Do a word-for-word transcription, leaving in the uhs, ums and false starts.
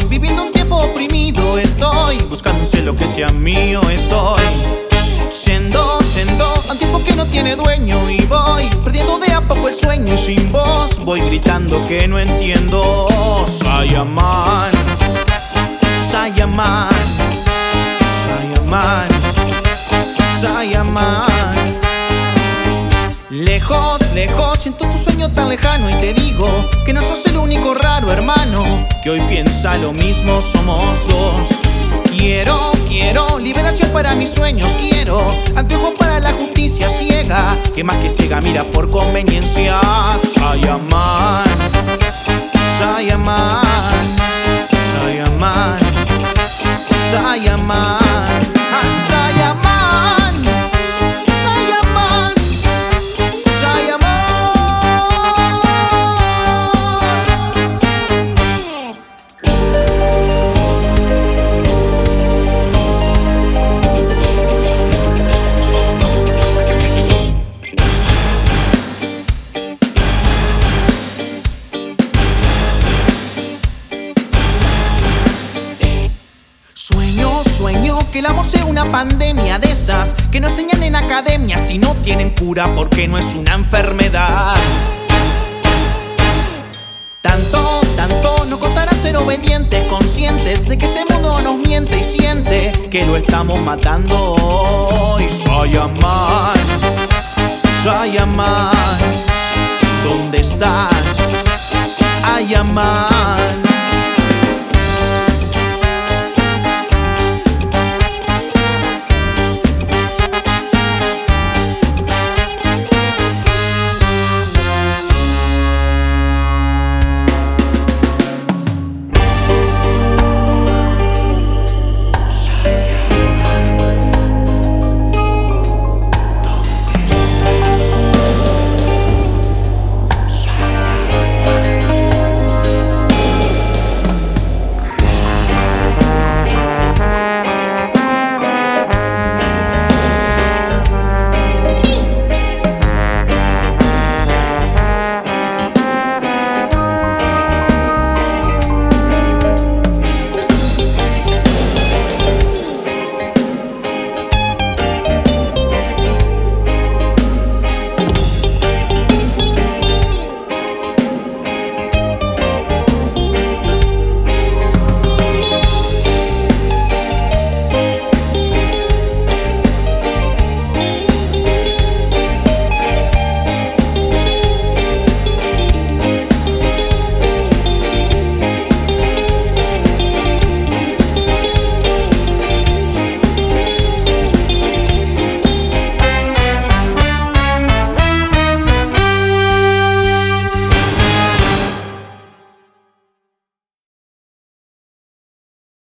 viviendo un tiempo oprimido. Estoy buscando un cielo que sea mío. Estoy yendo, yendo a un tiempo que no tiene dueño. Y voy perdiendo de a poco el sueño. Y sin voz voy gritando que no entiendo. Sayaman, Sayaman, Sayaman, Sayaman. Lejos, lejos, siento tu sueño tan lejano. Y te digo que no sos el único raro hermano que hoy piensa lo mismo, somos dos. Quiero, quiero liberación para mis sueños. Quiero anteojos para la justicia ciega, que más que ciega mira por conveniencia. Sayaman, Sayaman, Sayaman, Sayaman, ah, Sayaman. Sueño que el amor sea una pandemia de esas que no enseñan en academia si no tienen cura, porque no es una enfermedad. Tanto, tanto nos costará ser obedientes, conscientes de que este mundo nos miente y siente que lo estamos matando hoy. Sayaman, Sayaman, ¿dónde estás? Sayaman.